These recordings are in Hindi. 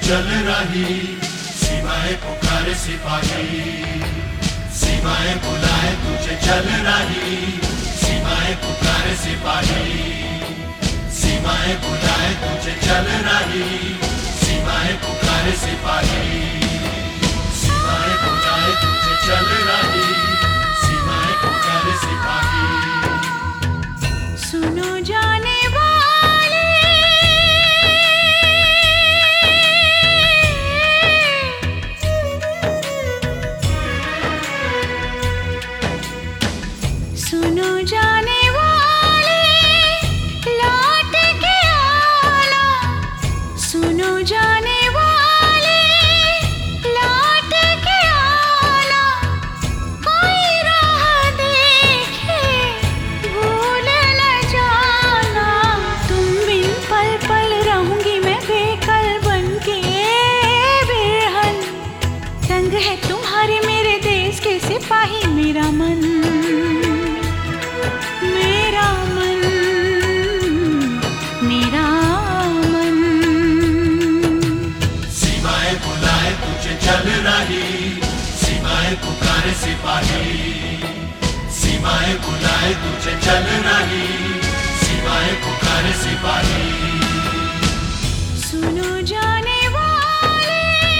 चल रही, सीमाएं पुकारे सिपाही, सीमाएं बुलाए तुझे चल रही, सीमाएं पुकारे सिपाही, सीमाएं बुलाए तुझे चल रही, सीमाएं पुकारे सिपाही, सीमाएं बुलाए तुझे चल रही, सीमाएं पुकारे सिपाही। सुनो जाने वाले, सुनो जाने वाले, लौट के आना। सुनो जाने वाले, लौट के आना। कोई राह देखे भूल न जाना। तुम बिन पल पल रहूंगी मैं बेकल बनके बेरहन। तंग है तुम्हारे मेरे देश के सिपाही, मेरा मन, मेरा मन, मेरा मन। सीमाएं बुलाए तुझे चल रही, सीमाएं पुकारे सिपाही, सीमाएं बुलाए तुझे चल रही, सीमाएं पुकारे सिपाही। सुनो जाने वाले,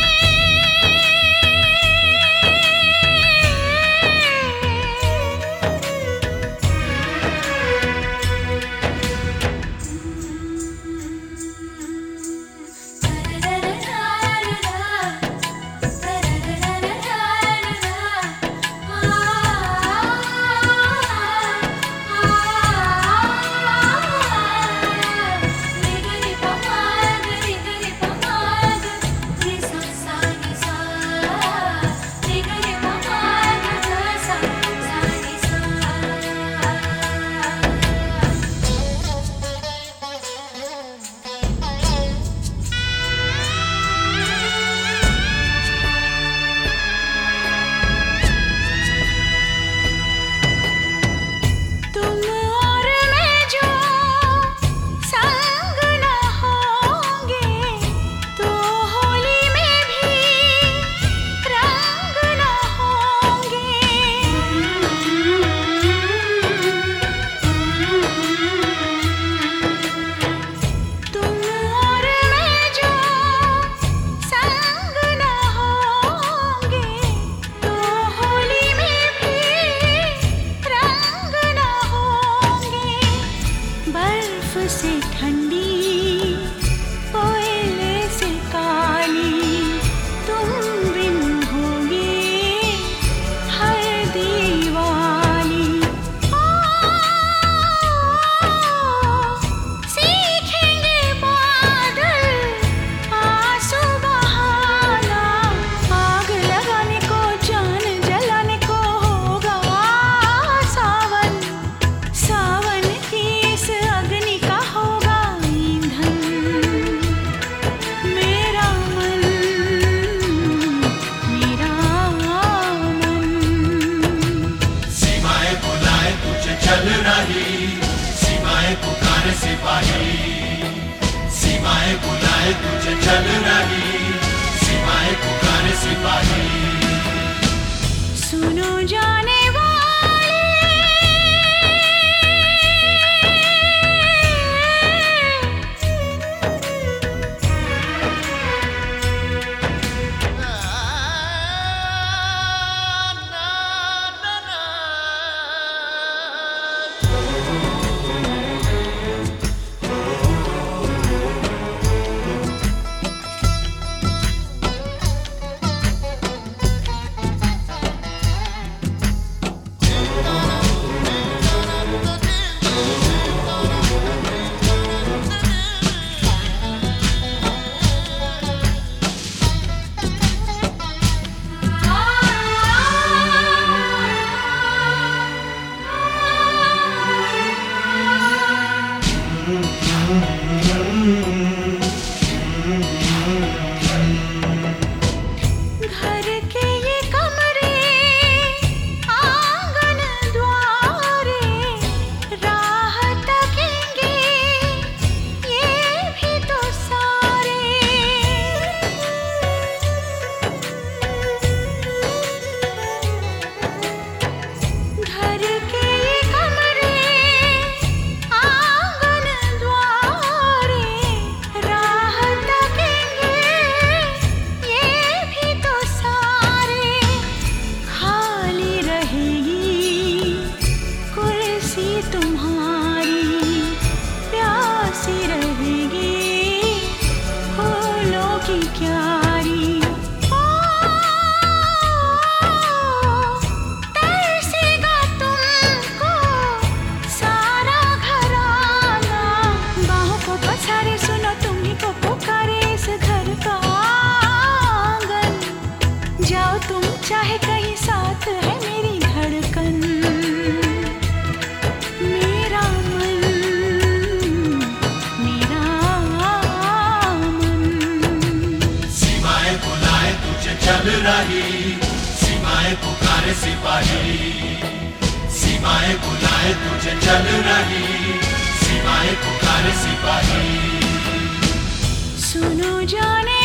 तुम और मैं जो संग न होंगे, तो होली में भी रंग न होंगे। तुम और मैं जो संग न होंगे, तो होली में भी रंग न होंगे। बर्फ से ठंडी, कोयले से काली, तुम बिन होगी हर दीवाली। सीखेंगे बादल आंसू बहाना। आग लगाने को, जान जलाने को होगा सावन। सावन की इस अग्नि का होगा ईंधन। मेरा मन, मेरा मन। सीमाएं बुलाए तुझे चल रही, सीमाएं पुकारे सिपाही, सीमाएं बुलाए तुझे चल रही, सीमाएं पुकारे सिपाही। सुनो जाने वाले, कहीं साथ है मेरी धड़कन, मेरा मन, मेरा मन। सीमाएं बुलाए तुझे चल रही, सीमाएं पुकारे सिपाही, सीमाएं बुलाए तुझे चल रही, सीमाएं पुकारे सिपाही। सुनो जाने